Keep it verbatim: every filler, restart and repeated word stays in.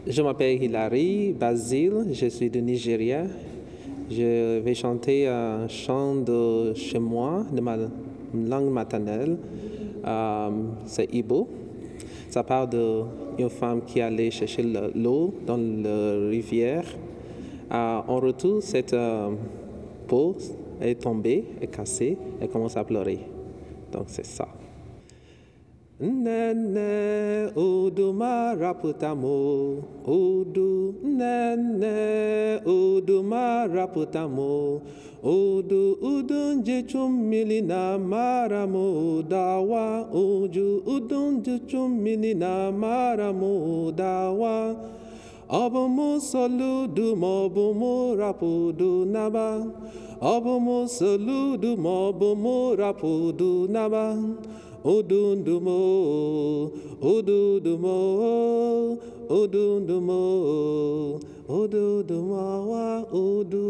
Je m'appelle Hilary Basile, je suis du Nigeria. Je vais chanter un chant de chez moi, de ma langue maternelle. Euh, c'est Igbo. Ça parle d'une femme qui allait chercher l'eau dans la rivière. Euh, en retour, cette euh, peau est tombée, est cassée, et commence à pleurer. Donc c'est ça. Nene udu maraputamo udu nene udu maraputamo udu udunje chumili na maramo dawa uju udunje chumili na maramo dawa Obumu soludu mobumu rapudu naba Obumu soludu mobumu rapudu naba Odundumo, Odudumo, Odundumo, Odudumo, Odu.